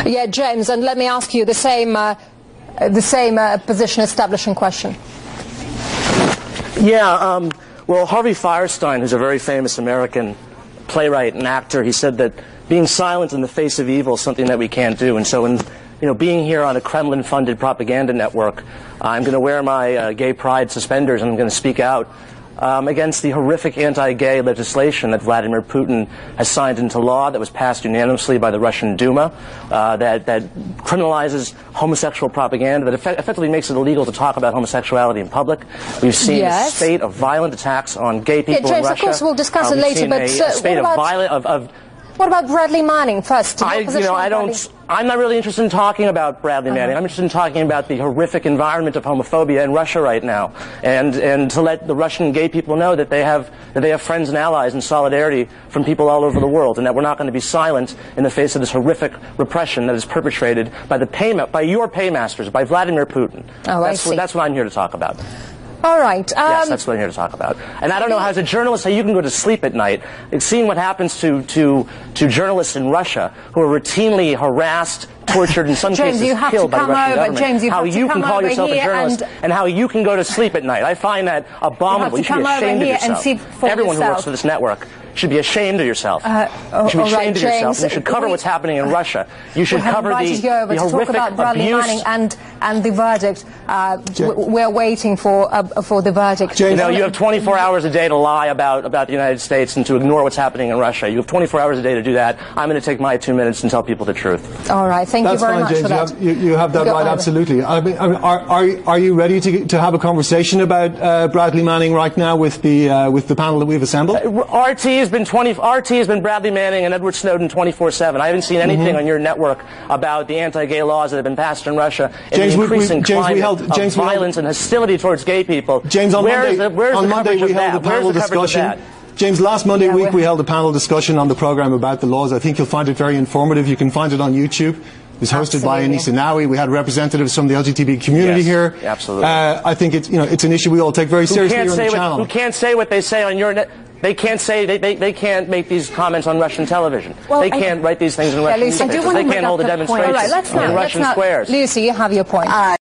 Yeah, James, and let me ask you the same position establishing question. Yeah, well, Harvey Fierstein, who's a very famous American playwright and actor, he said that being silent in the face of evil is something that we can't do. And so being here on a Kremlin-funded propaganda network, I'm going to wear my gay pride suspenders and I'm going to speak out against the horrific anti-gay legislation that Vladimir Putin has signed into law that was passed unanimously by the Russian Duma that criminalizes homosexual propaganda, that effectively makes it illegal to talk about homosexuality in public. We've seen a spate of violent attacks on gay people in Russia. Of course, we'll discuss it later, but a spate of violent what about Bradley Manning first? I'm not really interested in talking about Bradley Manning. I'm interested in talking about the horrific environment of homophobia in Russia right now, and to let the Russian gay people know that they have friends and allies and solidarity from people all over the world, and that we're not going to be silent in the face of this horrific repression that is perpetrated by your paymasters, by Vladimir Putin. Oh, I see. That's what I'm here to talk about. All right. Yes, that's what I'm here to talk about. And I don't know, as a journalist, how you can go to sleep at night seeing what happens to journalists in Russia who are routinely harassed, tortured, in some cases killed by the Russian government. James, how you can call yourself a journalist and how you can go to sleep at night. I find that abominable. You should be ashamed of yourself. Everyone who works for this network should be ashamed of yourself. You should be ashamed of yourself. And you should cover what's happening in Russia. You should cover the horrific abuse. And the verdict. We're waiting for the verdict. James, you have 24 hours a day to lie about the United States and to ignore what's happening in Russia. You have 24 hours a day to do that. I'm going to take my 2 minutes and tell people the truth. All right. Thank you very much for that. You have that right, absolutely. I mean, are you ready to have a conversation about Bradley Manning right now with the panel that we've assembled? RT has been Bradley Manning and Edward Snowden 24/7. I haven't seen anything on your network about the anti-gay laws that have been passed in Russia and the increasing climate of violence and hostility towards gay people. James, on Monday we held a panel discussion. James, last Monday week we held a panel discussion on the programme about the laws. I think you'll find it very informative. You can find it on YouTube. It was hosted by Anissa Nawi. We had representatives from the LGBT community here. Absolutely. I think it's an issue we all take very seriously here on the channel. Who can't say what they say on your net? They can't say they can't make these comments on Russian television. They can't write these things in Russian newspapers. They can't hold a demonstration in Russian squares. Lucy, you have your point.